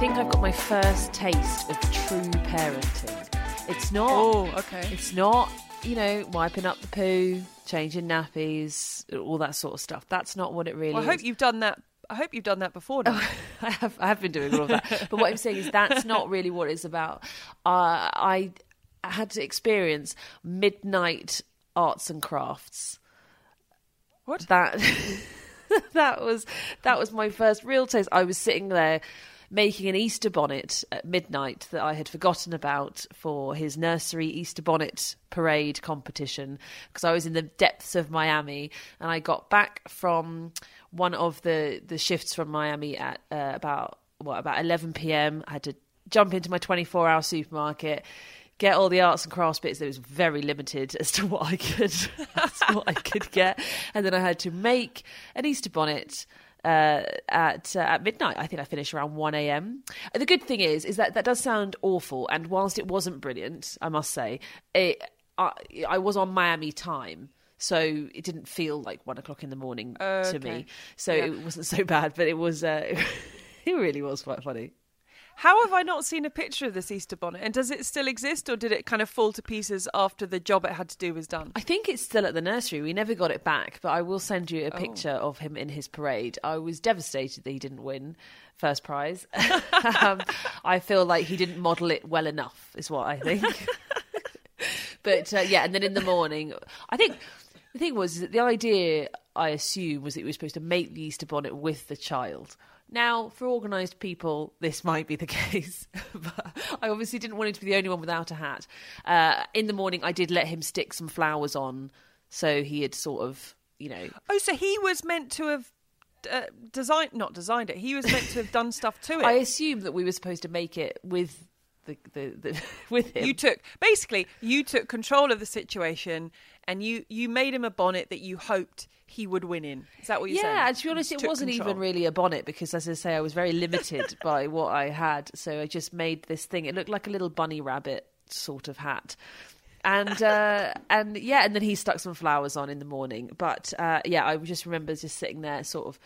think I've got my first taste of true parenting. It's not. Oh, okay. It's not, wiping up the poo, changing nappies, all that sort of stuff. That's not what it really Well, is. I hope you've done that before now. I have been doing all of that. But what I'm saying is that's not really what it's about. I had to experience midnight arts and crafts. What? That was my first real taste. I was sitting there making an Easter bonnet at midnight that I had forgotten about for his nursery Easter bonnet parade competition, because I was in the depths of Miami, and I got back from one of the shifts from Miami at about 11 p.m. I had to jump into my 24-hour supermarket, get all the arts and crafts bits. It was very limited as to what I could get, and then I had to make an Easter bonnet at midnight. I think I finished around 1 a.m. The good thing is that does sound awful, and whilst it wasn't brilliant, I must say, I was on Miami time, so it didn't feel like 1 o'clock in the morning to me. So yeah. It wasn't so bad, but it was it really was quite funny. How have I not seen a picture of this Easter bonnet? And does it still exist, or did it kind of fall to pieces after the job it had to do was done? I think it's still at the nursery. We never got it back, but I will send you a picture of him in his parade. I was devastated that he didn't win first prize. I feel like he didn't model it well enough, is what I think. But and then in the morning, I think the thing was that the idea, I assume, was that we were supposed to make the Easter bonnet with the child. Now, for organised people, this might be the case, but I obviously didn't want him to be the only one without a hat. In the morning, I did let him stick some flowers on, so he had sort of, Oh, so he was meant to have not designed it. He was meant to have done stuff to it. I assumed that we were supposed to make it with the with him. You took control of the situation, and you made him a bonnet that you hoped he would win in. Is that what you're saying? Yeah, and to be honest, it wasn't even really a bonnet, because, as I say, I was very limited by what I had. So I just made this thing. It looked like a little bunny rabbit sort of hat. And then he stuck some flowers on in the morning. But I just remember just sitting there, sort of,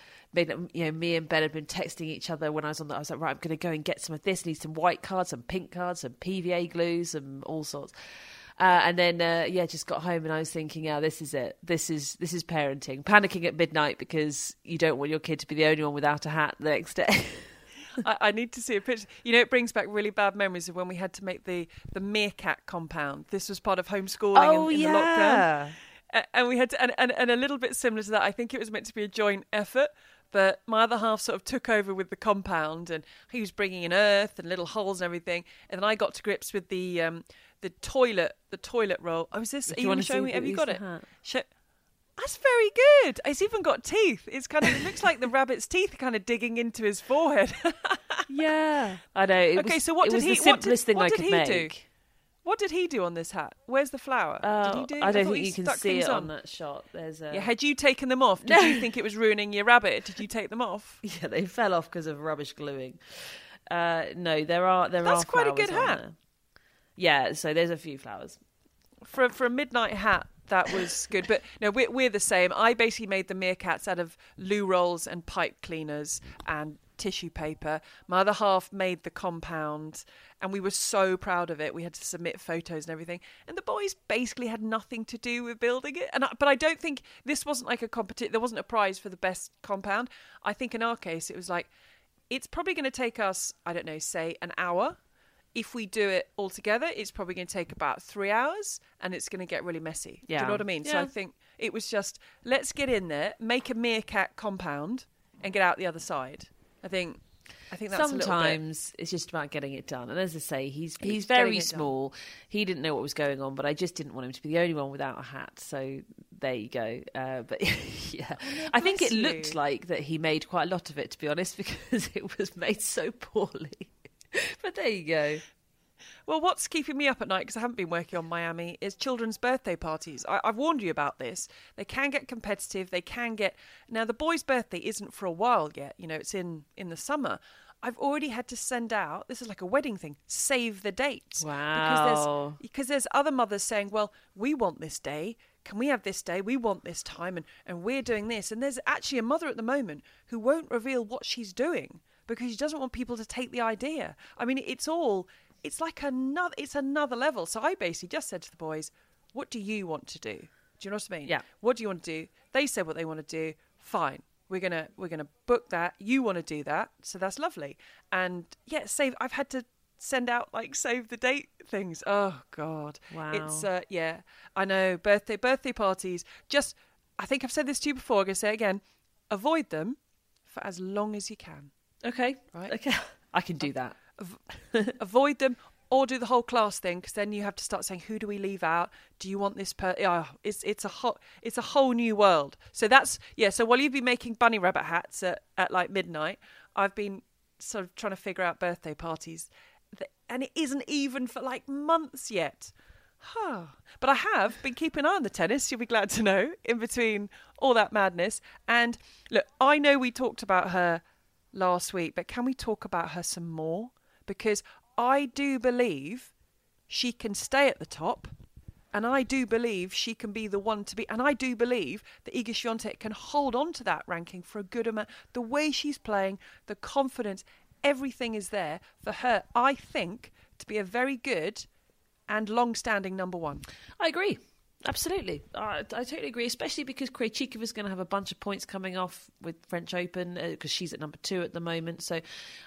me and Ben had been texting each other when I was on that. I was like, right, I'm going to go and get some of this. Need some white cards, some pink cards, some PVA glues, and all sorts. And then just got home, and I was thinking, this is it. This is parenting. Panicking at midnight because you don't want your kid to be the only one without a hat the next day. I need to see a picture. It brings back really bad memories of when we had to make the meerkat compound. This was part of homeschooling in the lockdown. And we had to, and a little bit similar to that, I think it was meant to be a joint effort, but my other half sort of took over with the compound, and he was bringing in earth and little holes and everything. And then I got to grips with the toilet roll. Oh, is this? Are you going to show me? Have you got it? That's very good. It's even got teeth. It looks like the rabbit's teeth are kind of digging into his forehead. Yeah, I know. So what did he? The simplest thing I could make. Do? What did he do on this hat? Where's the flower? Did he do? I don't think you can see it on that shot. There's a... Yeah, had you taken them off? Did you think it was ruining your rabbit? Did you take them off? Yeah, they fell off because of rubbish gluing. No, there are That's quite a good hat. There. Yeah, so there's a few flowers. For a midnight hat, that was good. But no, we're the same. I basically made the meerkats out of loo rolls and pipe cleaners and tissue paper. My other half made the compound, and we were so proud of it. We had to submit photos and everything, and the boys basically had nothing to do with building it. But I don't think this wasn't like a competition. There wasn't a prize for the best compound. I think in our case it was like, it's probably going to take us, I don't know, say an hour. If we do it all together, it's probably going to take about 3 hours, and it's going to get really messy. Yeah. Do you know what I mean? Yeah. So I think it was just, let's get in there, make a meerkat compound, and get out the other side. I think that's sometimes it's just about getting it done. And as I say, he's very small. He didn't know what was going on, but I just didn't want him to be the only one without a hat. So there you go. But yeah, I think it looked like that he made quite a lot of it, to be honest, because it was made so poorly. But there you go. Well, what's keeping me up at night, because I haven't been working on Miami, is children's birthday parties. I've warned you about this. They can get competitive. They can get... Now, the boy's birthday isn't for a while yet. It's in the summer. I've already had to send out, this is like a wedding thing, save the dates. Wow. Because there's other mothers saying, well, we want this day. Can we have this day? We want this time. And we're doing this. And there's actually a mother at the moment who won't reveal what she's doing because she doesn't want people to take the idea. I mean, it's another level. So I basically just said to the boys, what do you want to do? Do you know what I mean? Yeah. What do you want to do? They said what they want to do. Fine. We're gonna book that. You want to do that, so that's lovely. And yeah, I've had to send out like save the date things. Oh God. Wow. It's yeah. I know. Birthday parties. Just, I think I've said this to you before. I'm gonna say it again. Avoid them for as long as you can. Okay. Right. Okay. I can do that. Avoid them. Or do the whole class thing, because then you have to start saying, who do we leave out? Do you want this it's a whole new world. So that's, yeah, so while you've been making bunny rabbit hats at like midnight, I've been sort of trying to figure out birthday parties. And it isn't even for like months yet. But I have been keeping an eye on the tennis, you'll be glad to know, in between all that madness. And look, I know we talked about her last week, but can we talk about her some more? Because I do believe she can stay at the top, and I do believe she can be the one to be, and I do believe that Iga Swiatek can hold on to that ranking for a good amount. The way she's playing, the confidence, everything is there for her, I think, to be a very good and long-standing number one. I agree. Absolutely. I totally agree, especially because Krejcikova is going to have a bunch of points coming off with French Open because she's at number 2 at the moment. So,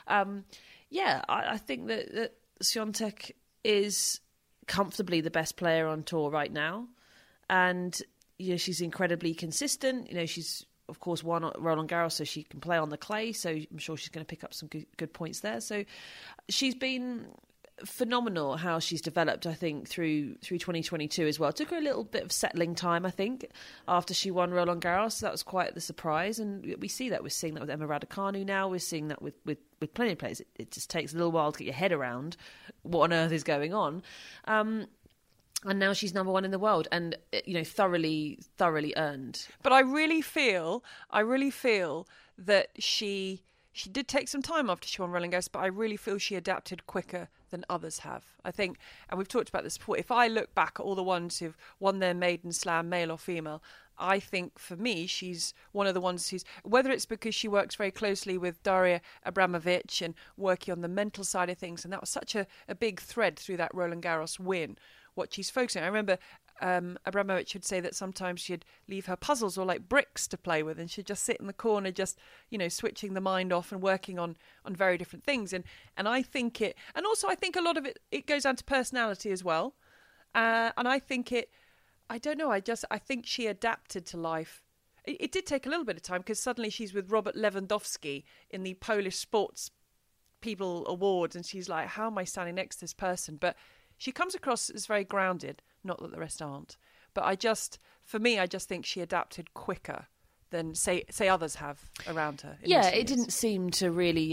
yeah, I think that Swiatek is comfortably the best player on tour right now. And, you know, she's incredibly consistent. You know, she's, of course, won Roland Garros, so she can play on the clay. So I'm sure she's going to pick up some good points there. So she's been phenomenal how she's developed, I think, through 2022 as well. It took her a little bit of settling time, I think, after she won Roland Garros. So that was quite the surprise, and we see that. We're seeing that with Emma Raducanu now. We're seeing that with plenty of players. It just takes a little while to get your head around what on earth is going on. And now she's number 1 in the world, and, you know, thoroughly earned. But I really feel that she did take some time after she won Roland Garros, but I really feel she adapted quicker than others have. I think, and we've talked about this before, if I look back at all the ones who've won their maiden slam, male or female, I think for me, she's one of the ones who's, whether it's because she works very closely with Daria Abramovic and working on the mental side of things, and that was such a big thread through that Roland Garros win, what she's focusing on. I remember Abramovic would say that sometimes she'd leave her puzzles or like bricks to play with, and she'd just sit in the corner, just, you know, switching the mind off and working on very different things. And I think it, and also I think a lot of it goes down to personality as well. And I think I don't know, I think she adapted to life. It did take a little bit of time, because suddenly she's with Robert Lewandowski in the Polish Sports People Awards, and she's like, how am I standing next to this person? But she comes across as very grounded. Not that the rest aren't. But I just think she adapted quicker than, say others have around her. Yeah, it didn't seem to really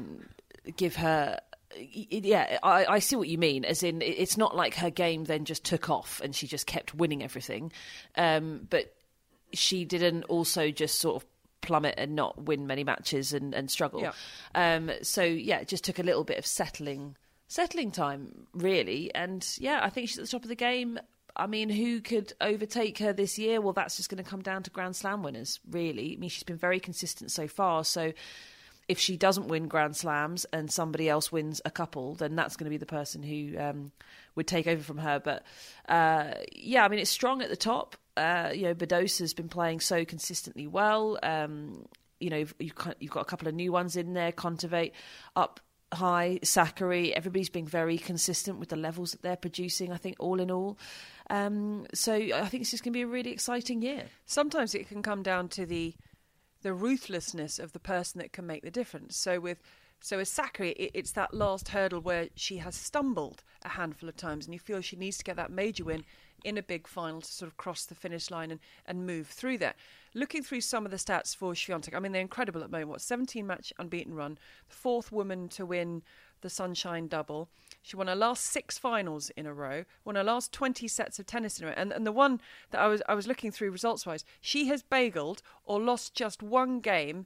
give her... Yeah, I see what you mean. As in, it's not like her game then just took off and she just kept winning everything. But she didn't also just sort of plummet and not win many matches and struggle. Yeah. So, yeah, it just took a little bit of settling time, really. And yeah, I think she's at the top of the game. I mean, who could overtake her this year? Well, that's just going to come down to Grand Slam winners, really. I mean, she's been very consistent so far. So if she doesn't win Grand Slams and somebody else wins a couple, then that's going to be the person who would take over from her. But yeah, I mean, it's strong at the top. You know, Badosa's been playing so consistently well. You know, you've got a couple of new ones in there. Kontaveit up high, Sakkari, everybody's being very consistent with the levels that they're producing, I think, all in all. So I think it's just going to be a really exciting year. Sometimes it can come down to the ruthlessness of the person that can make the difference. So with Sakkari, it's that last hurdle where she has stumbled a handful of times, and you feel she needs to get that major win in a big final to sort of cross the finish line and move through that. Looking through some of the stats for Swiatek, I mean, they're incredible at the moment. 17-match unbeaten run, the 4th woman to win the Sunshine Double. She won her last 6 finals in a row, won her last 20 sets of tennis in a row. And the one that I was looking through results-wise, she has bageled or lost just one game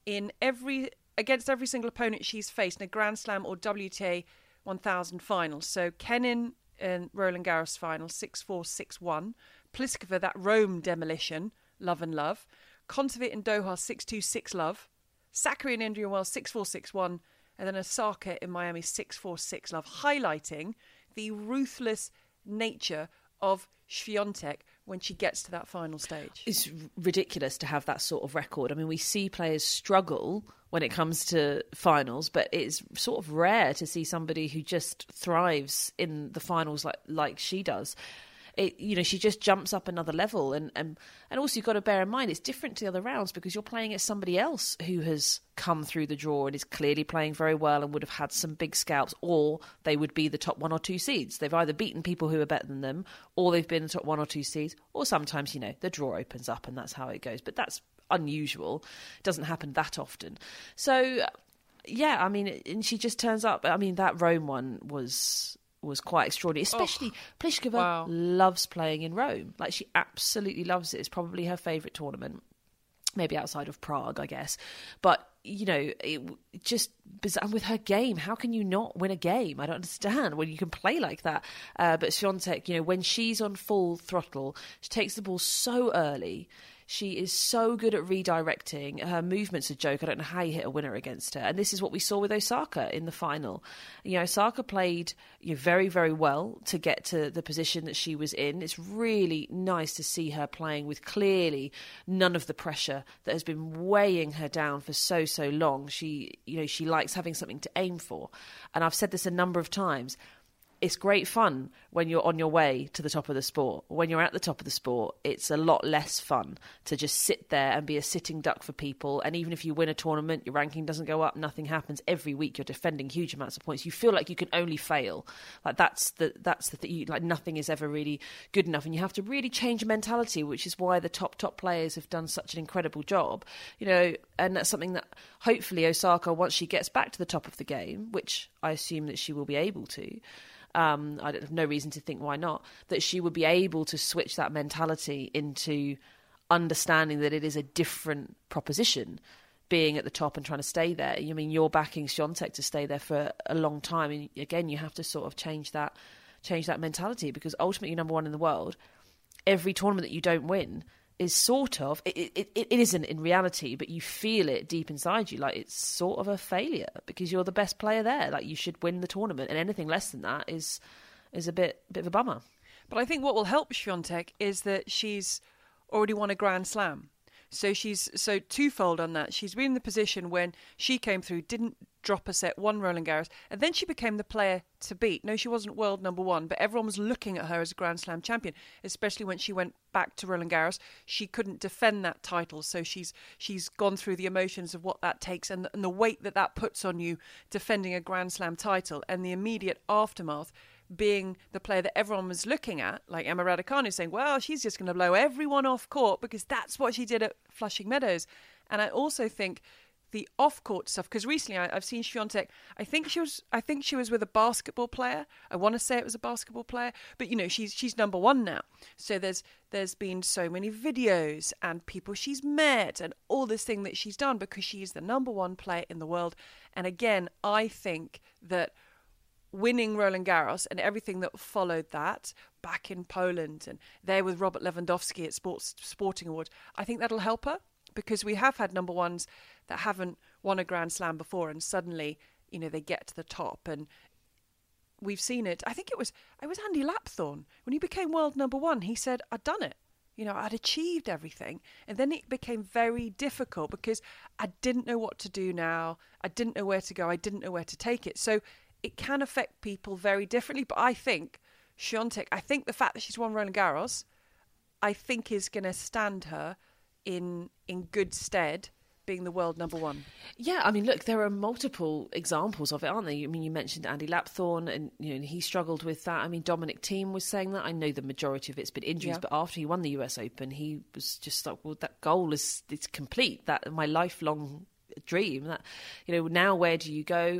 against every single opponent she's faced in a Grand Slam or WTA 1000 finals. So Kenin in Roland Garros final, 6-4, 6-1. Pliskova, that Rome demolition, love and love. Kontaveit in Doha, 6-2, 6-love. Sakkari in Indian Wells 6-4, 6-1, and then Osaka in Miami 6-4, 6-love, highlighting the ruthless nature of Swiatek when she gets to that final stage. It's ridiculous to have that sort of record. I mean, we see players struggle when it comes to finals, but it's sort of rare to see somebody who just thrives in the finals like she does. She just jumps up another level, and also you've got to bear in mind it's different to the other rounds because you're playing against somebody else who has come through the draw and is clearly playing very well and would have had some big scalps, or they would be the top 1 or 2 seeds. They've either beaten people who are better than them, or they've been the top 1 or 2 seeds, or sometimes the draw opens up and that's how it goes. But that's unusual; it doesn't happen that often. So yeah, I mean, and she just turns up. I mean, that Rome one was quite extraordinary, especially Pliskova loves playing in Rome. Like, she absolutely loves it. It's probably her favourite tournament, maybe outside of Prague, I guess. But, it just bizarre. With her game, how can you not win a game? I don't understand when you can play like that. But Swiatek, when she's on full throttle, she takes the ball so early. She is so good at redirecting. Her movement's a joke. I don't know how you hit a winner against her. And this is what we saw with Osaka in the final. Osaka played very, very well to get to the position that she was in. It's really nice to see her playing with clearly none of the pressure that has been weighing her down for so long. She likes having something to aim for. And I've said this a number of times. It's great fun when you're on your way to the top of the sport. When you're at the top of the sport, it's a lot less fun to just sit there and be a sitting duck for people. And even if you win a tournament, your ranking doesn't go up, nothing happens. Every week you're defending huge amounts of points. You feel like you can only fail. Like that's the thing. Like, nothing is ever really good enough, and you have to really change your mentality, which is why the top players have done such an incredible job. And that's something that hopefully Osaka, once she gets back to the top of the game, which I assume that she will be able to. I have no reason to think why not, that she would be able to switch that mentality into understanding that it is a different proposition being at the top and trying to stay there. I mean, you're backing Swiatek to stay there for a long time, and again, you have to sort of change that mentality, because ultimately you're number one in the world. Every tournament that you don't win is sort of, it isn't in reality, but you feel it deep inside you, like it's sort of a failure because you're the best player there. Like, you should win the tournament, and anything less than that is a bit of a bummer. But I think what will help Swiatek is that she's already won a Grand Slam. So she's twofold on that. She's been in the position when she came through, didn't drop a set, won Roland Garros, and then she became the player to beat. No, she wasn't world number one, but everyone was looking at her as a Grand Slam champion, especially when she went back to Roland Garros. She couldn't defend that title, so she's gone through the emotions of what that takes and the weight that puts on you defending a Grand Slam title, and the immediate aftermath being the player that everyone was looking at, like Emma Raducanu, saying, well, she's just going to blow everyone off court because that's what she did at Flushing Meadows. And I also think the off-court stuff, because recently I've seen Swiatek, I think she was with a basketball player. I want to say it was a basketball player, but she's number one now. So there's been so many videos and people she's met and all this thing that she's done because she is the number one player in the world. And again, I think that winning Roland Garros and everything that followed that back in Poland and there with Robert Lewandowski at Sporting Awards, I think that'll help her, because we have had number ones that haven't won a Grand Slam before and suddenly, they get to the top. And we've seen it. I think it was Andy Lapthorne. When he became world number one, he said, I'd done it. I'd achieved everything. And then it became very difficult because I didn't know what to do now. I didn't know where to go. I didn't know where to take it. So it can affect people very differently. But I think Swiatek, the fact that she's won Roland Garros, I think is going to stand her in good stead being the world number one. Yeah, I mean, look, there are multiple examples of it, aren't there? I mean, you mentioned Andy Lapthorne, and he struggled with that. I mean, Dominic Thiem was saying that. I know the majority of it's been injuries, but after he won the US Open, he was just like, well, that goal it's complete. That my lifelong dream. That now where do you go?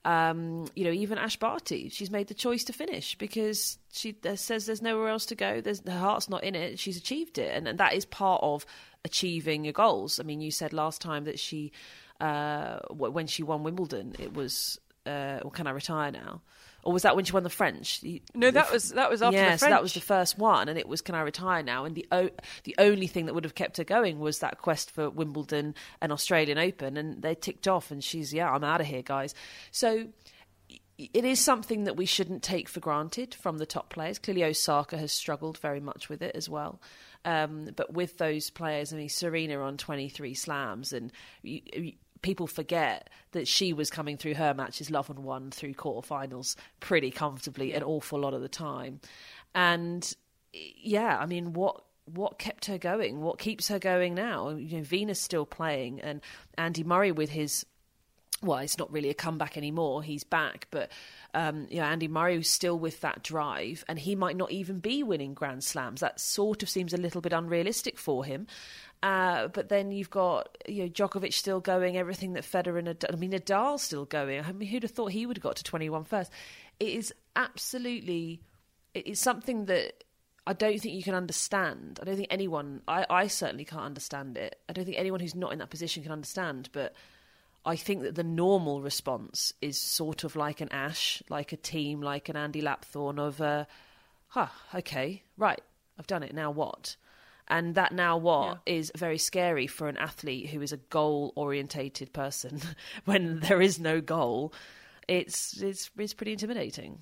Even Ash Barty, she's made the choice to finish because she says there's nowhere else to go. Her heart's not in it. She's achieved it, and that is part of achieving your goals. I mean, you said last time that she, when she won Wimbledon, it was, well, can I retire now? Or was that when she won the French? No, that was after the French. So that was the first one, and it was, can I retire now? And the only thing that would have kept her going was that quest for Wimbledon and Australian Open, and they ticked off, and she's, I'm out of here, guys. So it is something that we shouldn't take for granted from the top players. Clearly Osaka has struggled very much with it as well. But with those players, I mean, Serena on 23 slams, and people forget that she was coming through her matches love and won through quarterfinals pretty comfortably an awful lot of the time. And I mean, what kept her going? What keeps her going now? Venus still playing, and Andy Murray with his, well, it's not really a comeback anymore. He's back, but Andy Murray was still with that drive, and he might not even be winning Grand Slams. That sort of seems a little bit unrealistic for him. But then you've got Djokovic still going, everything that Federer and Nadal still going. I mean, who'd have thought he would have got to 21 first? It is absolutely, it's something that I don't think you can understand. I don't think anyone, I certainly can't understand it. I don't think anyone who's not in that position can understand, but I think that the normal response is sort of like an Ash, like a team, like an Andy Lapthorne of, okay, right, I've done it, now what? And that now what is very scary for an athlete who is a goal-orientated person. When there is no goal, it's pretty intimidating.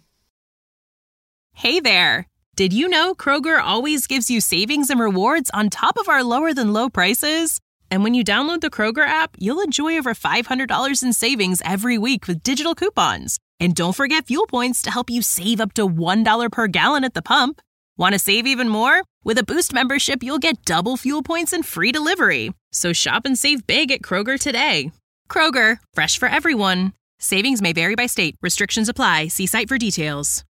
Hey there! Did you know Kroger always gives you savings and rewards on top of our lower-than-low prices? And when you download the Kroger app, you'll enjoy over $500 in savings every week with digital coupons. And don't forget fuel points to help you save up to $1 per gallon at the pump. Want to save even more? With a Boost membership, you'll get double fuel points and free delivery. So shop and save big at Kroger today. Kroger, fresh for everyone. Savings may vary by state. Restrictions apply. See site for details.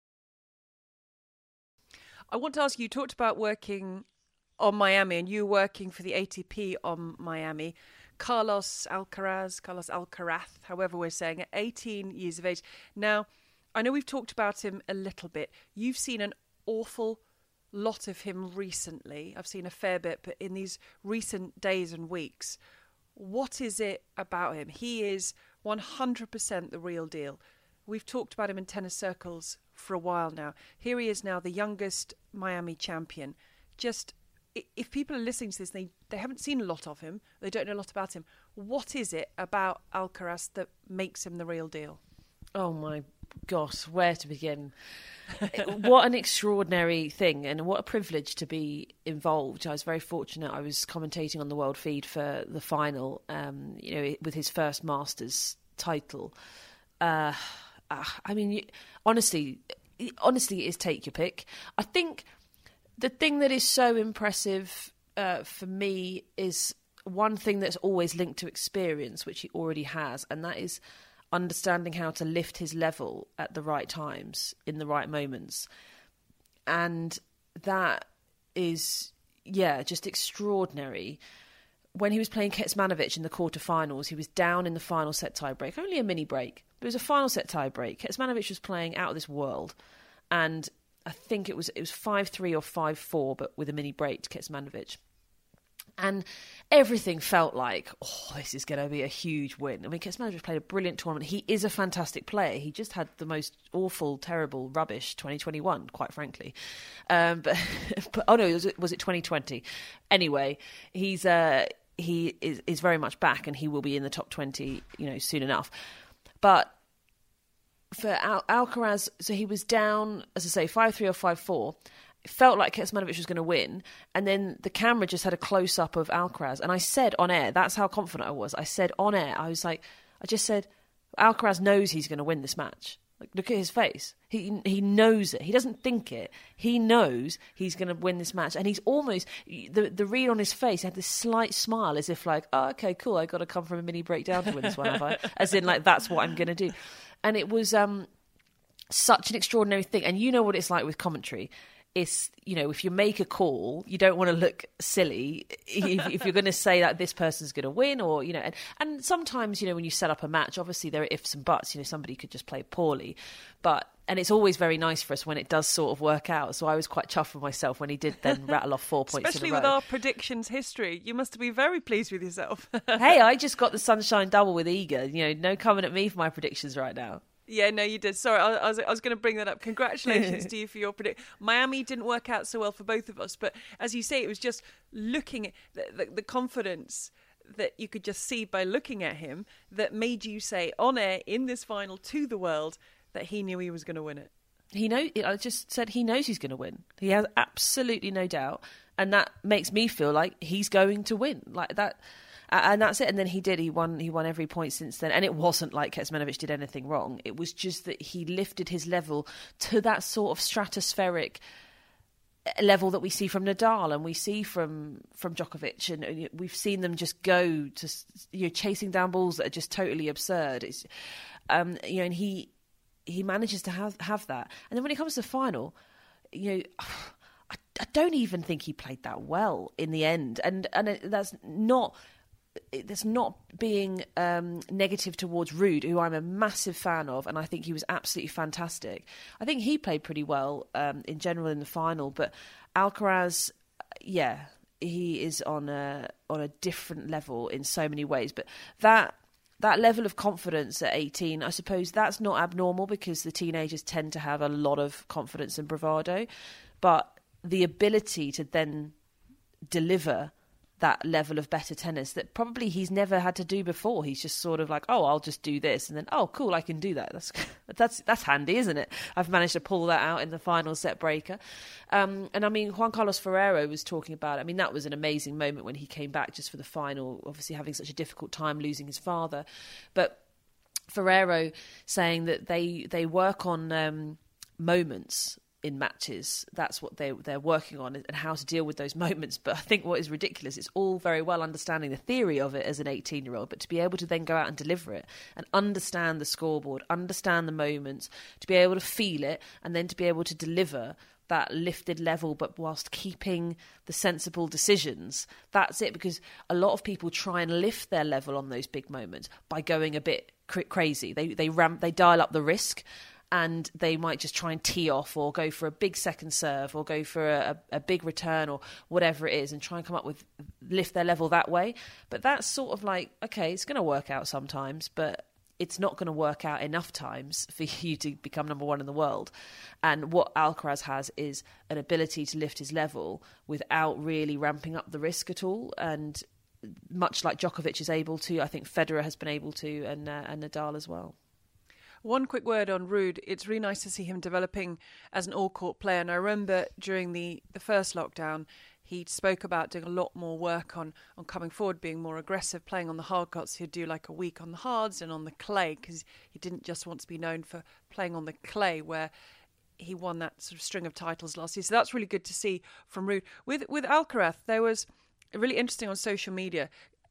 I want to ask you talked about working on Miami, and you working for the ATP on Miami. Carlos Alcaraz, however we're saying it, 18 years of age. Now, I know we've talked about him a little bit. You've seen an awful lot of him recently. I've seen a fair bit, but in these recent days and weeks, what is it about him? He is 100% the real deal. We've talked about him in tennis circles for a while now. Here he is now, the youngest Miami champion. Just, if people are listening to this, they haven't seen a lot of him, they don't know a lot about him. What is it about Alcaraz that makes him the real deal? Oh my gosh, where to begin? What an extraordinary thing, and what a privilege to be involved. I was very fortunate. I was commentating on the World Feed for the final, with his first Masters title. I mean, honestly, it is take your pick. I think the thing that is so impressive for me is one thing that's always linked to experience, which he already has, and that is understanding how to lift his level at the right times, in the right moments. And that is, just extraordinary. When he was playing Kecmanovic in the quarterfinals, he was down in the final set tie break, only a mini break, but it was a final set tie break. Kecmanovic was playing out of this world, and I think it was 5-3 or 5-4, but with a mini break to Kecmanovic. And everything felt like, this is going to be a huge win. I mean, Kecmanovic played a brilliant tournament. He is a fantastic player. He just had the most awful, terrible, rubbish 2021, quite frankly. But oh no, was it 2020? Anyway, he is very much back, and he will be in the top 20, soon enough. But for Alcaraz, so he was down, as I say, 5-3 or 5-4. It felt like Kecmanovic was going to win, and then the camera just had a close-up of Alcaraz, and I said on air, that's how confident I was. I said on air, I just said, Alcaraz knows he's going to win this match. Like, look at his face. He knows it. He doesn't think it. He knows he's going to win this match, and he's almost, the read on his face, he had this slight smile, as if like, oh, okay, cool, I got to come from a mini breakdown to win this one, have I? As in, like, that's what I'm going to do. And it was such an extraordinary thing, and you know what it's like with commentary. It's, if you make a call, you don't want to look silly if you're going to say that this person's going to win, or, and sometimes, when you set up a match, obviously there are ifs and buts, somebody could just play poorly, and it's always very nice for us when it does sort of work out. So I was quite chuffed with myself when he did then rattle off 4 points Especially in a row. with our predictions history. You must be very pleased with yourself. Hey, I just got the sunshine double with Iga. No coming at me for my predictions right now. Yeah, no, you did. Sorry, I was going to bring that up. Congratulations to you for your prediction. Miami didn't work out so well for both of us, but as you say, it was just looking at the confidence that you could just see by looking at him that made you say on air in this final to the world that he knew he was going to win it. I just said he knows he's going to win. He has absolutely no doubt, and that makes me feel like he's going to win like that. And that's it. And then he did. He won every point since then. And it wasn't like Kecmanovic did anything wrong. It was just that he lifted his level to that sort of stratospheric level that we see from Nadal and we see from Djokovic. And we've seen them just go to chasing down balls that are just totally absurd. It's and he manages to have that. And then when it comes to the final, I don't even think he played that well in the end. And that's not. It's not being negative towards Ruud, who I'm a massive fan of, and I think he was absolutely fantastic. I think he played pretty well in general in the final, but Alcaraz, yeah, he is on a different level in so many ways. But that level of confidence at 18, I suppose that's not abnormal because the teenagers tend to have a lot of confidence and bravado, but the ability to then deliver that level of better tennis that probably he's never had to do before. He's just sort of like, oh, I'll just do this, and then, oh, cool, I can do that. That's handy, isn't it? I've managed to pull that out in the final set breaker. And I mean, Juan Carlos Ferrero was talking about it. I mean, that was an amazing moment when he came back just for the final, obviously having such a difficult time losing his father. But Ferrero saying that they work on moments in matches. That's what they're working on, and how to deal with those moments. But I think what is ridiculous, it's all very well understanding the theory of it as an 18-year-old, but to be able to then go out and deliver it and understand the scoreboard, understand the moments, to be able to feel it, and then to be able to deliver that lifted level, but whilst keeping the sensible decisions. That's it, because a lot of people try and lift their level on those big moments by going a bit crazy. They dial up the risk, and they might just try and tee off or go for a big second serve or go for a big return or whatever it is and try and come up with, lift their level that way. But that's sort of like, okay, it's going to work out sometimes, but it's not going to work out enough times for you to become number one in the world. And what Alcaraz has is an ability to lift his level without really ramping up the risk at all. And much like Djokovic is able to, I think Federer has been able to, and Nadal as well. One quick word on Ruud. It's really nice to see him developing as an all-court player. And I remember during the first lockdown, he spoke about doing a lot more work on coming forward, being more aggressive, playing on the hard courts. He'd do like a week on the hards and on the clay, because he didn't just want to be known for playing on the clay, where he won that sort of string of titles last year. So that's really good to see from Ruud. With Alcaraz, there was really interesting on social media.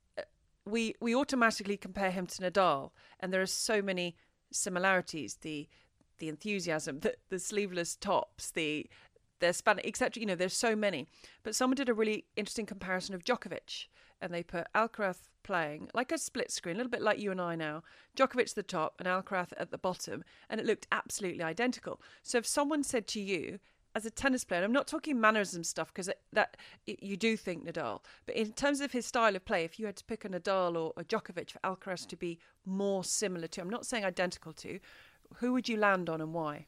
We automatically compare him to Nadal, and there are so many similarities, the enthusiasm, the sleeveless tops, the Spanish, etc. There's so many. But someone did a really interesting comparison of Djokovic, and they put Alcaraz playing like a split screen, a little bit like you and I now, Djokovic at the top and Alcaraz at the bottom, and it looked absolutely identical. So if someone said to you, as a tennis player, and I'm not talking mannerism stuff, because that you do think Nadal, but in terms of his style of play, if you had to pick a Nadal or a Djokovic for Alcaraz to be more similar to, I'm not saying identical to, who would you land on and why?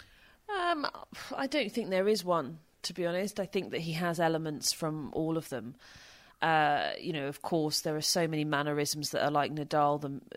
I don't think there is one, to be honest. I think that he has elements from all of them. Of course, there are so many mannerisms that are like Nadal,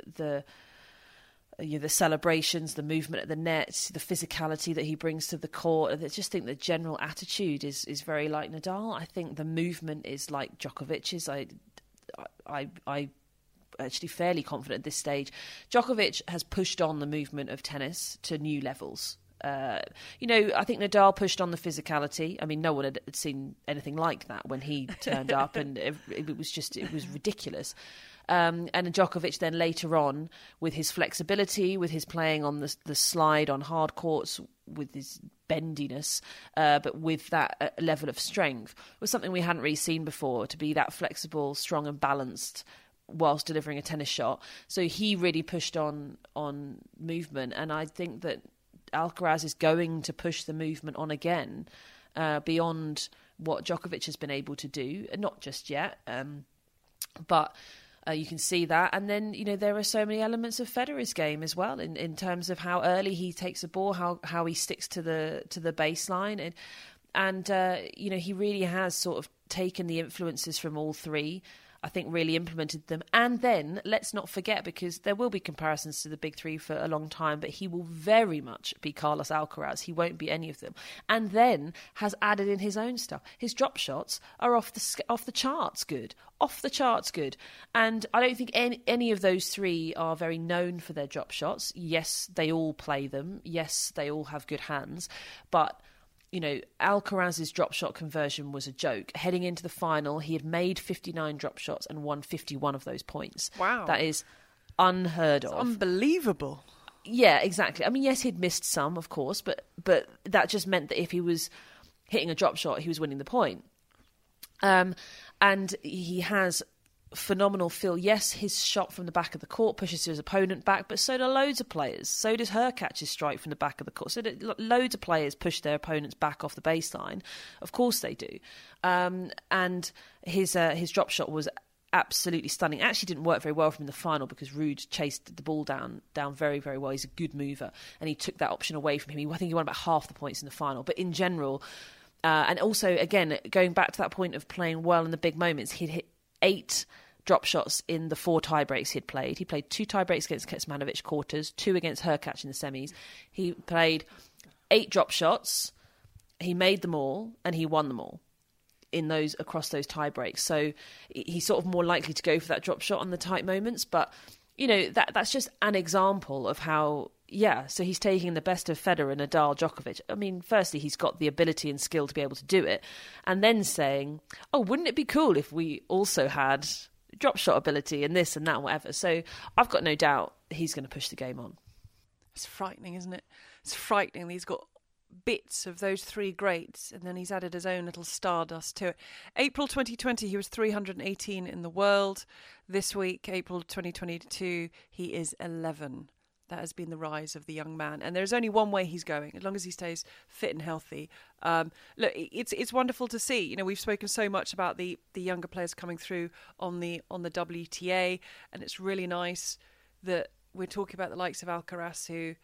the celebrations, the movement at the net, the physicality that he brings to the court. I just think the general attitude is very like Nadal. I think the movement is like Djokovic's. I actually fairly confident at this stage. Djokovic has pushed on the movement of tennis to new levels. I think Nadal pushed on the physicality. I mean, no one had seen anything like that when he turned up, and it was ridiculous. And Djokovic then later on, with his flexibility, with his playing on the slide on hard courts, with his bendiness, but with that level of strength, was something we hadn't really seen before, to be that flexible, strong and balanced whilst delivering a tennis shot. So he really pushed on movement, and I think that Alcaraz is going to push the movement on again, beyond what Djokovic has been able to do, not just yet, but You can see that. And then, there are so many elements of Federer's game as well in terms of how early he takes a ball, how he sticks to the baseline. And he really has sort of taken the influences from all three, I think really implemented them. And then, let's not forget, because there will be comparisons to the big three for a long time, but he will very much be Carlos Alcaraz. He won't be any of them. And then has added in his own stuff. His drop shots are off the charts good. Off the charts good. And I don't think any of those three are very known for their drop shots. Yes, they all play them. Yes, they all have good hands. But Alcaraz's drop shot conversion was a joke. Heading into the final, he had made 59 drop shots and won 51 of those points. Wow. That is unheard of. Unbelievable. Yeah, exactly. I mean, yes, he'd missed some, of course, but that just meant that if he was hitting a drop shot, he was winning the point. And he has phenomenal feel. Yes, his shot from the back of the court pushes his opponent back, but so do loads of players. So does Hurkacz's strike from the back of the court. So do loads of players push their opponents back off the baseline. Of course they do. And his drop shot was absolutely stunning. It actually didn't work very well for him in the final because Ruud chased the ball down very, very well. He's a good mover, and he took that option away from him. I think he won about half the points in the final. But in general, and also, again, going back to that point of playing well in the big moments, he'd hit 8 drop shots in the 4 tie-breaks he'd played. He played 2 tie-breaks against Kecmanovic quarters, 2 against Hurkacz in the semis. He played 8 drop shots. He made them all, and he won them all across those tie-breaks. So he's sort of more likely to go for that drop shot on the tight moments. But, that's just an example of how, so he's taking the best of Federer, Nadal, Djokovic. I mean, firstly, he's got the ability and skill to be able to do it. And then saying, oh, wouldn't it be cool if we also had drop shot ability and this and that and whatever. So I've got no doubt he's going to push the game on. It's frightening, isn't it? It's frightening. He's got bits of those 3 greats, and then he's added his own little stardust to it. April 2020, he was 318 in the world. This week, April 2022, he is 11. That has been the rise of the young man. And there's only one way he's going, as long as he stays fit and healthy. Look, it's wonderful to see. We've spoken so much about the younger players coming through on the WTA, and it's really nice that we're talking about the likes of Alcaraz, who,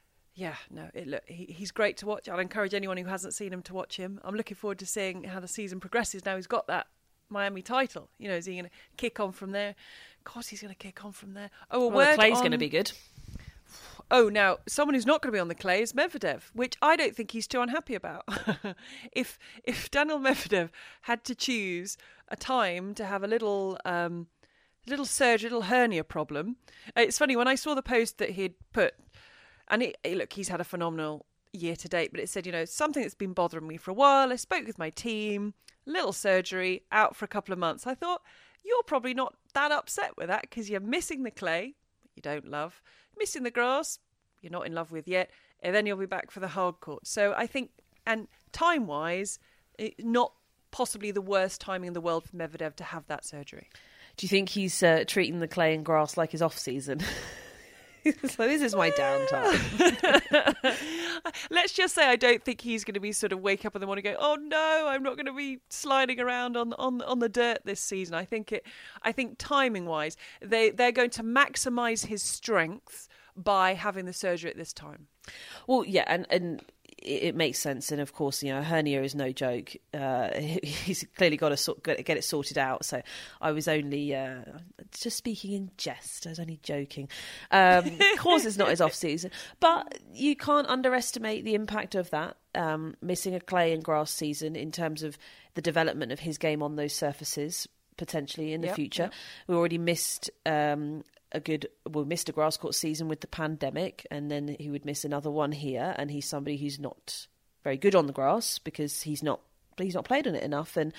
he's great to watch. I'll encourage anyone who hasn't seen him to watch him. I'm looking forward to seeing how the season progresses. Now he's got that Miami title. Is he going to kick on from there? Of course he's going to kick on from there. Oh, the clay's going to be good. Oh, now, someone who's not going to be on the clay is Medvedev, which I don't think he's too unhappy about. If Daniil Medvedev had to choose a time to have a little surgery, little hernia problem, it's funny, when I saw the post that he'd put, and look, he's had a phenomenal year to date, but it said, something that's been bothering me for a while. I spoke with my team, little surgery, out for a couple of months. I thought, you're probably not that upset with that because you're missing the clay, you don't love, missing the grass, you're not in love with yet, and then you'll be back for the hard court. So I think, and time-wise, not possibly the worst timing in the world for Medvedev to have that surgery. Do you think he's treating the clay and grass like his off-season? So this is my downtime. Let's just say I don't think he's going to be sort of wake up in the morning and go, oh no, I'm not going to be sliding around on the dirt this season. I think timing wise, they're going to maximise his strength by having the surgery at this time. Well, yeah, and it makes sense, and of course, a hernia is no joke. He's clearly got to get it sorted out. So I was only just speaking in jest. I was only joking. Of course, it's not his off season, but you can't underestimate the impact of that. Missing a clay and grass season in terms of the development of his game on those surfaces potentially in the future. Yep. We already missed. Missed a grass court season with the pandemic, and then he would miss another one here. And he's somebody who's not very good on the grass because he's not played on it enough. And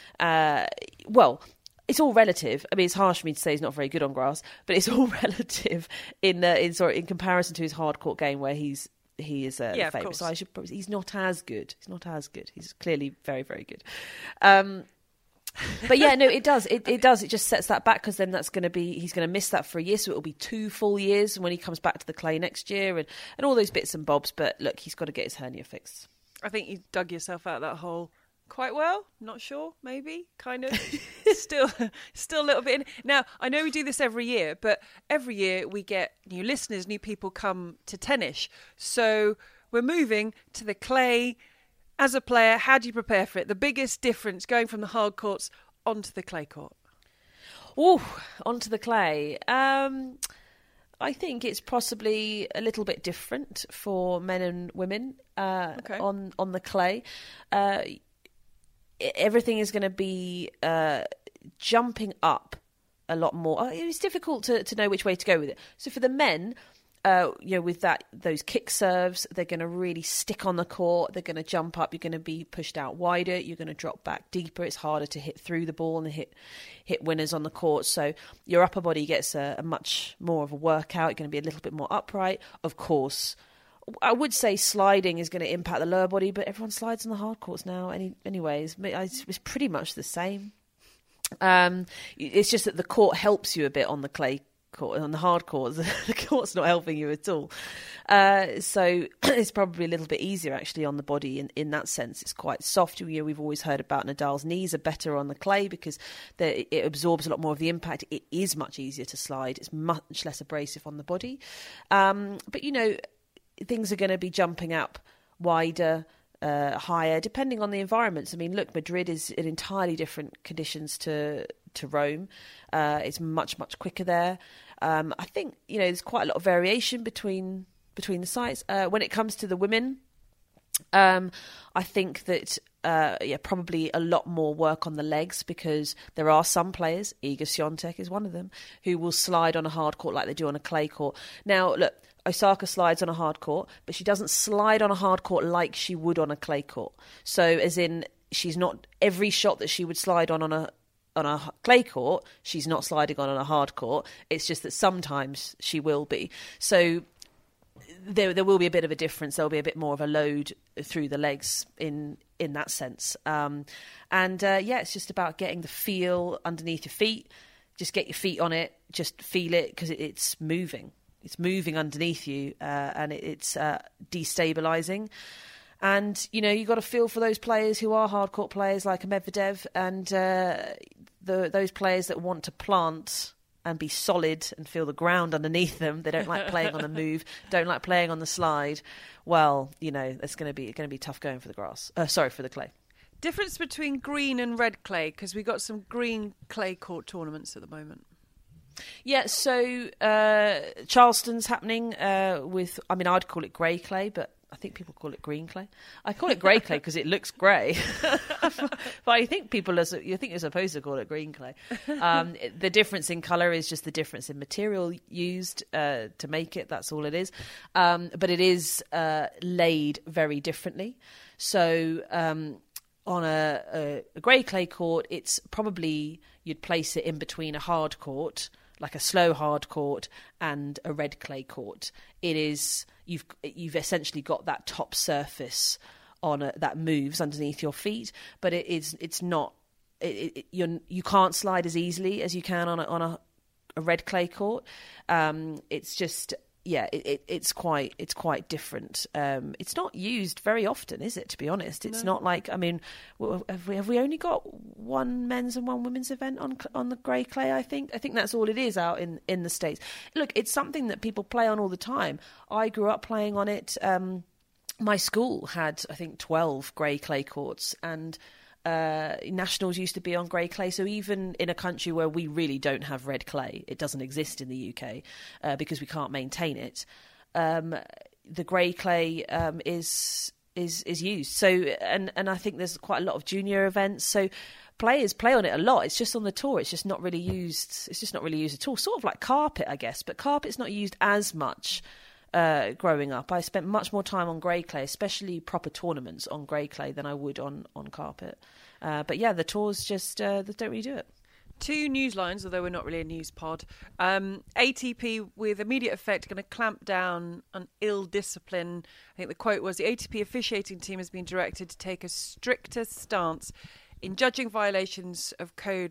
it's all relative. I mean, it's harsh for me to say he's not very good on grass, but it's all relative in comparison to his hard court game where he is the favourite. So he's not as good. He's not as good. He's clearly very, very good. But yeah, no, it does. It does. It just sets that back because then he's going to miss that for a year. So it'll be 2 full years when he comes back to the clay next year and all those bits and bobs. But look, he's got to get his hernia fixed. I think you dug yourself out of that hole quite well. Not sure, maybe, kind of. still a little bit in. Now, I know we do this every year, but every year we get new listeners, new people come to tennis. So we're moving to the clay. As a player, how do you prepare for it? The biggest difference going from the hard courts onto the clay court? Ooh, onto the clay. I think it's possibly a little bit different for men and women on the clay. Everything is going to be jumping up a lot more. It's difficult to know which way to go with it. So for the men, with those kick serves, they're going to really stick on the court. They're going to jump up. You're going to be pushed out wider. You're going to drop back deeper. It's harder to hit through the ball and hit winners on the court. So your upper body gets a much more of a workout. You're going to be a little bit more upright. Of course, I would say sliding is going to impact the lower body, but everyone slides on the hard courts now. Anyways, it's pretty much the same. It's just that the court helps you a bit on the clay court. On the hard court, the court's not helping you at all. So it's probably a little bit easier actually on the body in that sense. It's quite soft. We've always heard about Nadal's knees are better on the clay because it absorbs a lot more of the impact. It is much easier to slide. It's much less abrasive on the body. But things are going to be jumping up wider, higher, depending on the environments. I mean, look, Madrid is in entirely different conditions to Rome. It's much, much quicker there. I think, there's quite a lot of variation between the sites. When it comes to the women, I think that probably a lot more work on the legs because there are some players, Iga Swiatek is one of them, who will slide on a hard court like they do on a clay court. Now, look, Osaka slides on a hard court, but she doesn't slide on a hard court like she would on a clay court. So, as in, she's not every shot that she would slide on a clay court, she's not sliding on a hard court. It's just that sometimes she will be. So there will be a bit of a difference. There'll be a bit more of a load through the legs in that sense. It's just about getting the feel underneath your feet. Just get your feet on it. Just feel it because it's moving. It's moving underneath you and it's destabilising. And, you've got to feel for those players who are hardcourt players like a Medvedev and those players that want to plant and be solid and feel the ground underneath them. They don't like playing on the move, don't like playing on the slide. Well, it's going to be tough going for the for the clay. Difference between green and red clay, because we've got some green clay court tournaments at the moment. Yeah, so Charleston's happening I'd call it grey clay, but I think people call it green clay. I call it grey clay because it looks grey, but I think you're supposed to call it green clay. The difference in colour is just the difference in material used to make it. That's all it is. But it is laid very differently. So on a grey clay court, it's probably you'd place it in between a hard court, like a slow hard court, and a red clay court. It is you've essentially got that top surface on that moves underneath your feet, but it's not. You can't slide as easily as you can on a red clay court. It's just. Yeah, it's quite different. It's not used very often, is it? To be honest, it's not like have we only got one men's and one women's event on the grey clay? I think that's all it is out in the States. Look, it's something that people play on all the time. I grew up playing on it. My school had 12 grey clay courts and. Nationals used to be on grey clay, so even in a country where we really don't have red clay, it doesn't exist in the UK because we can't maintain it. The grey clay is used. So and I think there's quite a lot of junior events. So players play on it a lot. It's just on the tour. It's just not really used. It's just not really used at all. Sort of like carpet, I guess, but carpet's not used as much. Growing up, I spent much more time on grey clay, especially proper tournaments on grey clay, than I would on carpet. But yeah, the tours just they don't really do it. Two news lines, although we're not really a news pod. ATP, with immediate effect, going to clamp down on ill discipline. I think the quote was, the ATP officiating team has been directed to take a stricter stance in judging violations of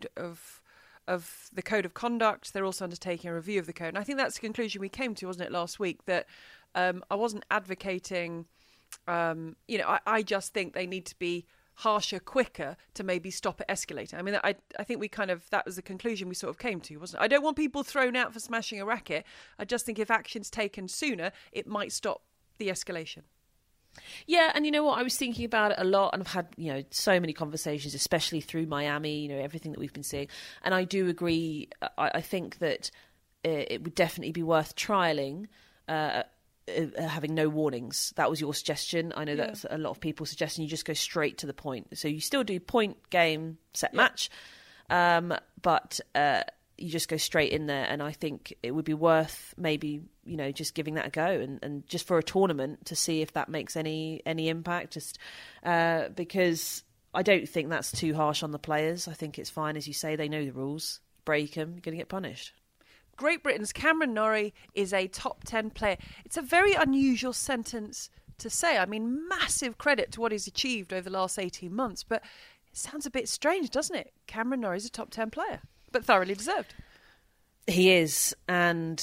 the code of conduct. They're also undertaking a review of the code. And I think that's the conclusion we came to, wasn't it, last week, that I wasn't advocating, I just think they need to be harsher quicker to maybe stop it escalating. I mean, I think that was the conclusion we sort of came to, wasn't it? I don't want people thrown out for smashing a racket. I just think if action's taken sooner, it might stop the escalation. Yeah, and you know what? I was thinking about it a lot, and I've had, so many conversations, especially through Miami, everything that we've been seeing. And I do agree. I think that it would definitely be worth trialling having no warnings. That was your suggestion. I know that's a lot of people suggesting you just go straight to the point. So you still do point, game, set, match, but you just go straight in there. And I think it would be worth maybe, just giving that a go and just for a tournament to see if that makes any impact. Just because I don't think that's too harsh on the players. I think it's fine. As you say, they know the rules. Break them, you're going to get punished. Great Britain's Cameron Norrie is a top 10 player. It's a very unusual sentence to say. I mean, massive credit to what he's achieved over the last 18 months, but it sounds a bit strange, doesn't it? Cameron Norrie's a top 10 player, but thoroughly deserved. He is, and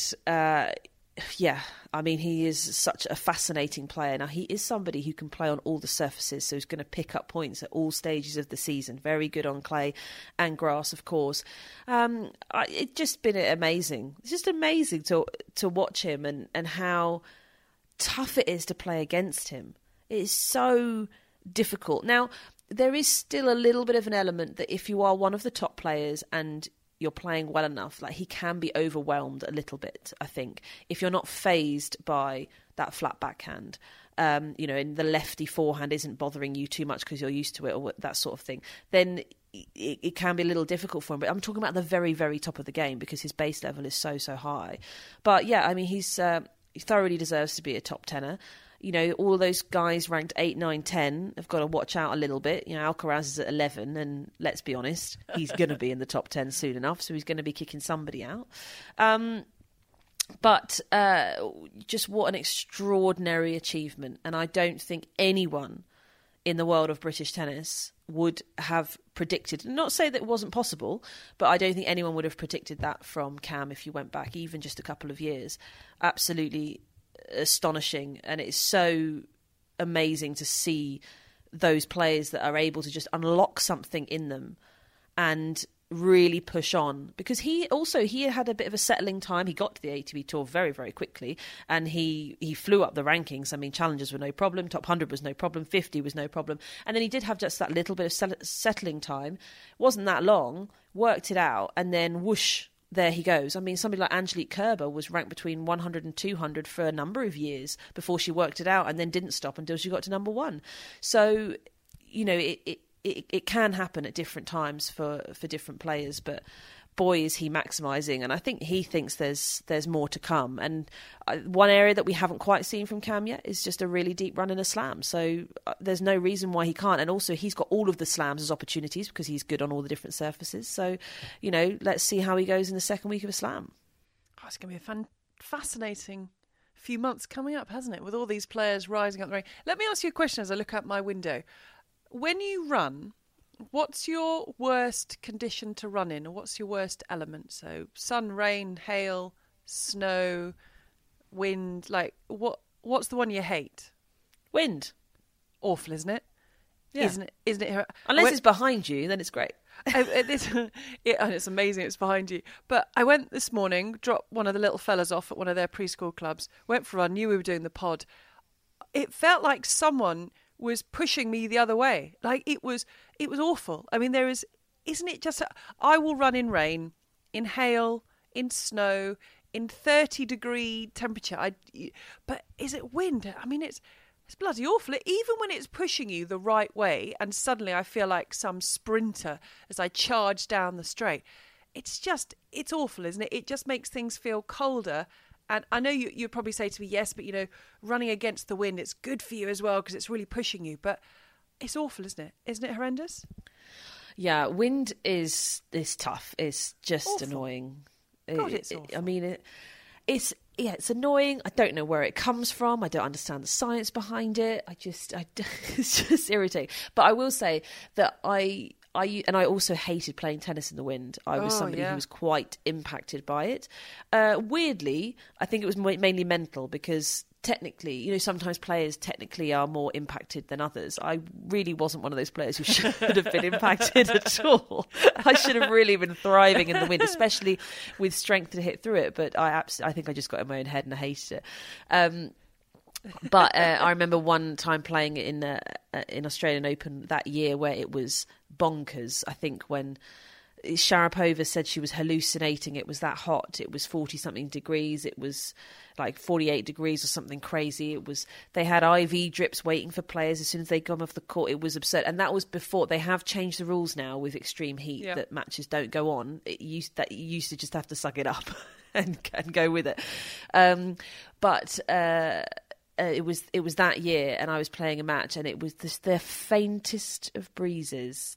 I mean, he is such a fascinating player. Now, he is somebody who can play on all the surfaces, so he's going to pick up points at all stages of the season. Very good on clay and grass, of course. It's just been amazing. It's just amazing to watch him and how tough it is to play against him. It is so difficult. Now, there is still a little bit of an element that if you are one of the top players and you're playing well enough, like he can be overwhelmed a little bit, I think, if you're not fazed by that flat backhand, and the lefty forehand isn't bothering you too much because you're used to it or that sort of thing, then it can be a little difficult for him. But I'm talking about the very, very top of the game because his base level is so, so high. But yeah, I mean, he thoroughly deserves to be a top tenner. All those guys ranked 8, 9, 10 have got to watch out a little bit. Alcaraz is at 11, and let's be honest, he's going to be in the top 10 soon enough, so he's going to be kicking somebody out. But just what an extraordinary achievement. And I don't think anyone in the world of British tennis would have predicted, not say that it wasn't possible, but I don't think anyone would have predicted that from Cam if you went back even just a couple of years. Absolutely astonishing, and it's so amazing to see those players that are able to just unlock something in them and really push on, because he had a bit of a settling time. He got to the ATP Tour very, very quickly, and he flew up the rankings. I mean, challengers were no problem, top 100 was no problem, 50 was no problem, and then he did have just that little bit of settling time. It wasn't that long, worked it out, and then whoosh, there he goes. I mean, somebody like Angelique Kerber was ranked between 100 and 200 for a number of years before she worked it out and then didn't stop until she got to number one. So, it can happen at different times for different players, but boy, is he maximising. And I think he thinks there's more to come. And one area that we haven't quite seen from Cam yet is just a really deep run in a slam. So there's no reason why he can't. And also he's got all of the slams as opportunities because he's good on all the different surfaces. So, let's see how he goes in the second week of a slam. Oh, it's going to be a fascinating few months coming up, hasn't it? With all these players rising up the rank. Let me ask you a question as I look out my window. When you run, what's your worst condition to run in, or what's your worst element? So sun, rain, hail, snow, wind. Like what's the one you hate? Wind. Awful, isn't it? Yeah. Isn't it? Unless it's behind you, then it's great. And it's amazing it's behind you. But I went this morning, dropped one of the little fellas off at one of their preschool clubs, went for a run, knew we were doing the pod. It felt like someone was pushing me the other way. Like it was awful. I mean, isn't it just, I will run in rain, in hail, in snow, in 30-degree temperature. But is it wind? I mean, it's bloody awful. Even when it's pushing you the right way, and suddenly I feel like some sprinter as I charge down the straight. It's awful, isn't it? It just makes things feel colder. And I know you'd probably say to me, yes, but, running against the wind, it's good for you as well because it's really pushing you. But it's awful, isn't it? Isn't it horrendous? Yeah, wind is tough. It's just awful. Annoying. God, it's awful. I mean, it's annoying. I don't know where it comes from. I don't understand the science behind it. It's just irritating. But I will say that I I also hated playing tennis in the wind. I was somebody who was quite impacted by it. Weirdly, I think it was mainly mental because technically, you know, sometimes players technically are more impacted than others. I really wasn't one of those players who should have been impacted at all. I should have really been thriving in the wind, especially with strength to hit through it. But I think I just got in my own head and I hated it. But I remember one time playing in Australian Open that year where it was bonkers. I think when Sharapova said she was hallucinating, it was that hot. It was 40-something degrees. It was like 48 degrees or something crazy. They had IV drips waiting for players as soon as they come off the court. It was absurd. And that was before. They have changed the rules now with extreme heat that matches don't go on. You used to just have to suck it up and go with it. It was that year, and I was playing a match, and it was the faintest of breezes,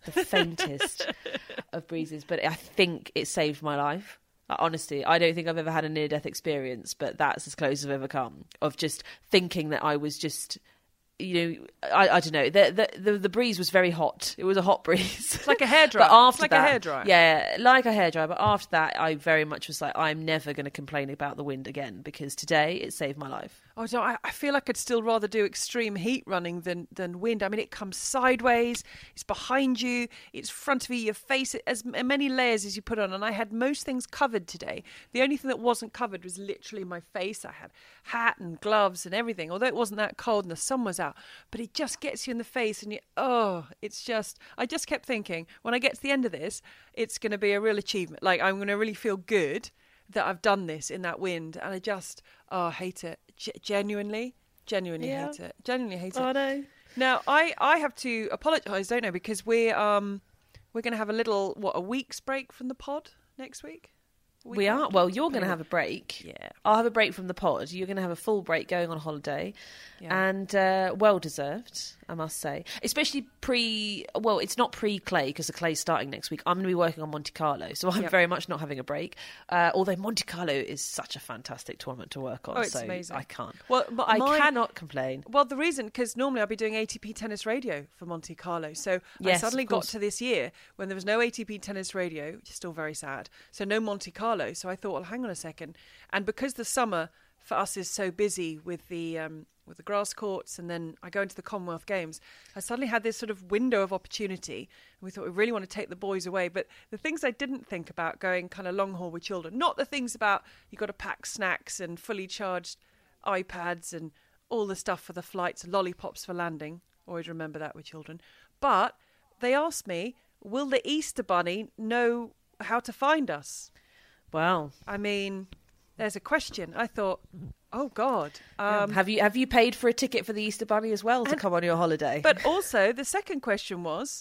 But I think it saved my life. Like, honestly, I don't think I've ever had a near-death experience, but that's as close as I've ever come. Of just thinking that I was just, you know, I don't know. The breeze was very hot. It was a hot breeze. It's like a hairdryer. But after a hairdryer. Yeah, like a hairdryer. But after that, I very much was like, I'm never going to complain about the wind again because today it saved my life. Oh, no, I feel like I'd still rather do extreme heat running than wind. I mean, it comes sideways, it's behind you, it's front of you, your face, as many layers as you put on. And I had most things covered today. The only thing that wasn't covered was literally my face. I had hat and gloves and everything, although it wasn't that cold and the sun was out. But it just gets you in the face and I just kept thinking, when I get to the end of this, it's going to be a real achievement. Like, I'm going to really feel good that I've done this in that wind. And I hate it. Genuinely hate it. Genuinely hate it. Oh, no. Now, I have to apologise, don't I? Because we're going to have a week's break from the pod next week. We are. Well, you're going to have a break. Yeah. I'll have a break from the pod. You're going to have a full break going on holiday. Yeah. And well-deserved, I must say. Especially it's not pre-Clay because the Clay's starting next week. I'm going to be working on Monte Carlo. So I'm very much not having a break. Although Monte Carlo is such a fantastic tournament to work on. Oh, it's amazing. I can't. Well, but I cannot complain. Well, the reason, because normally I'll be doing ATP Tennis Radio for Monte Carlo. So I suddenly got to this year when there was no ATP Tennis Radio, which is still very sad. So no Monte Carlo. So I thought, well, hang on a second. And because the summer for us is so busy with the grass courts, and then I go into the Commonwealth Games, I suddenly had this sort of window of opportunity. And we thought we really want to take the boys away. But the things I didn't think about going kind of long haul with children, not the things about you've got to pack snacks and fully charged iPads and all the stuff for the flights, lollipops for landing. Always remember that with children. But they asked me, will the Easter Bunny know how to find us? Well, I mean, there's a question. I thought, oh God. Have you paid for a ticket for the Easter Bunny as well to come on your holiday? But also, the second question was,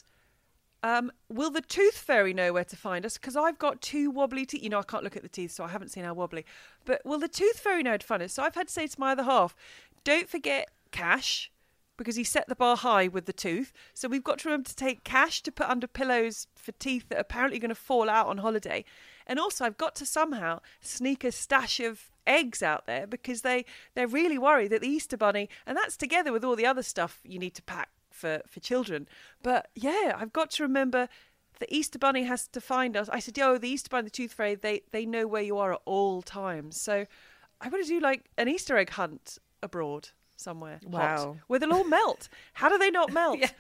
will the Tooth Fairy know where to find us? Because I've got two wobbly teeth. You know, I can't look at the teeth, so I haven't seen how wobbly. But will the Tooth Fairy know to find us? So I've had to say to my other half, don't forget cash, because he set the bar high with the tooth. So we've got to remember to take cash to put under pillows for teeth that are apparently going to fall out on holiday. And also I've got to somehow sneak a stash of eggs out there because they're really worried that the Easter Bunny, and that's together with all the other stuff you need to pack for children. But yeah, I've got to remember the Easter Bunny has to find us. I said, the Easter Bunny, the Tooth Fairy, they know where you are at all times. So I want to do like an Easter egg hunt abroad somewhere. Wow. Hot, where they'll all melt. How do they not melt? Yeah.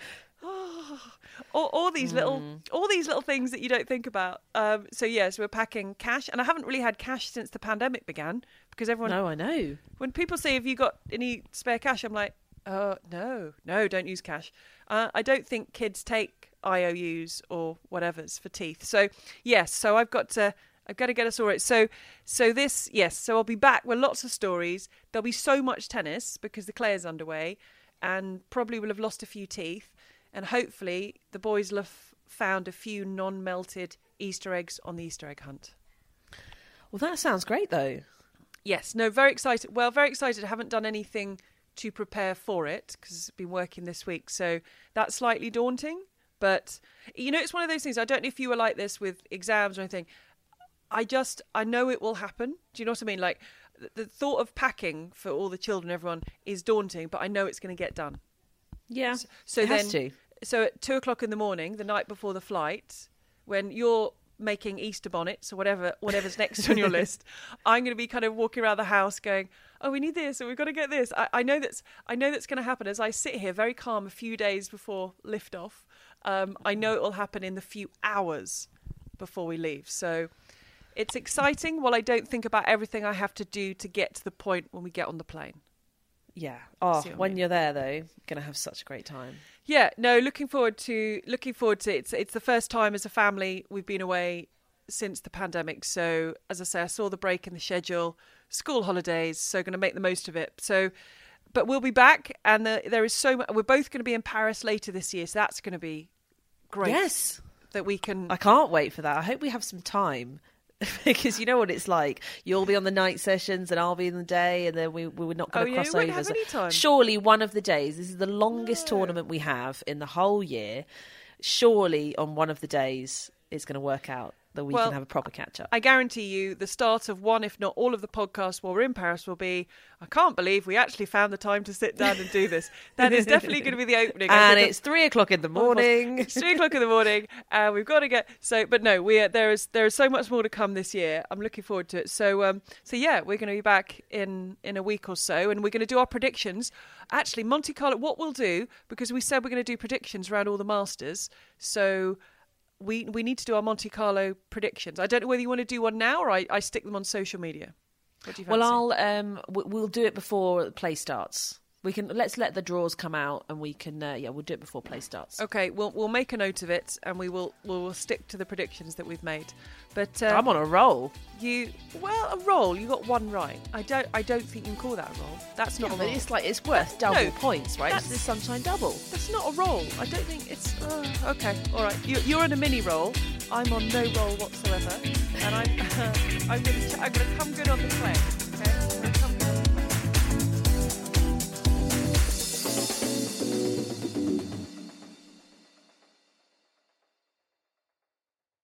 All these little things that you don't think about. So we're packing cash, and I haven't really had cash since the pandemic began because everyone. No, I know. When people say, "Have you got any spare cash?" I'm like, no, don't use cash. I don't think kids take IOUs or whatever's for teeth. So yes, so I've got to get us all right. So I'll be back with lots of stories. There'll be so much tennis because the Clay is underway, and probably will have lost a few teeth. And hopefully the boys will have found a few non-melted Easter eggs on the Easter egg hunt. Well, that sounds great, though. Yes, no, very excited. Well, very excited. I haven't done anything to prepare for it because I've been working this week. So that's slightly daunting. But, it's one of those things. I don't know if you were like this with exams or anything. I know it will happen. Do you know what I mean? Like, the thought of packing for all the children, everyone, is daunting, but I know it's going to get done. Yeah, So it then, has to. so at 2:00 in the morning, the night before the flight, when you're making Easter bonnets or whatever's next on your list, I'm going to be kind of walking around the house going, oh, we need this, or we've got to get this. I know that's going to happen as I sit here very calm a few days before liftoff. I know it will happen in the few hours before we leave. So it's exciting while I don't think about everything I have to do to get to the point when we get on the plane. Yeah. Oh, when you're there, though, you're going to have such a great time. Yeah, no, looking forward to it. It's the first time as a family we've been away since the pandemic. So, as I say, I saw the break in the schedule, school holidays, so going to make the most of it. So, but we'll be back, and there is so much. We're both going to be in Paris later this year, so that's going to be great. Yes. That we can... I can't wait for that. I hope we have some time. Because you know what it's like. You'll be on the night sessions and I'll be in the day, and then we're not going to cross we over. won't have any time. Surely one of the days, this is the longest tournament we have in the whole year. Surely on one of the days it's going to work out that we can have a proper catch up. I guarantee you the start of one, if not all of the podcasts while we're in Paris will be, I can't believe we actually found the time to sit down and do this. That is definitely going to be the opening. And it's 3:00 in the morning. It's 3:00 in the morning, and we've got to get... So, but no, there is so much more to come this year. I'm looking forward to it. So yeah, we're going to be back in a week or so, and we're going to do our predictions. Actually, Monte Carlo, what we'll do, because we said we're going to do predictions around all the Masters, so... We need to do our Monte Carlo predictions. I don't know whether you want to do one now or I stick them on social media. What do you fancy? Well, we'll do it before play starts. Let's let the draws come out, and we can we'll do it before play starts. Okay, we'll make a note of it, and we'll stick to the predictions that we've made. But I'm on a roll. A roll. You got one right. I don't think you can call that a roll. That's not a roll. But it's worth double points, right? It's the Sunshine Double. That's not a roll. I don't think it's. Okay, all right. You're on a mini roll. I'm on no roll whatsoever, and I'm going to come good on the top.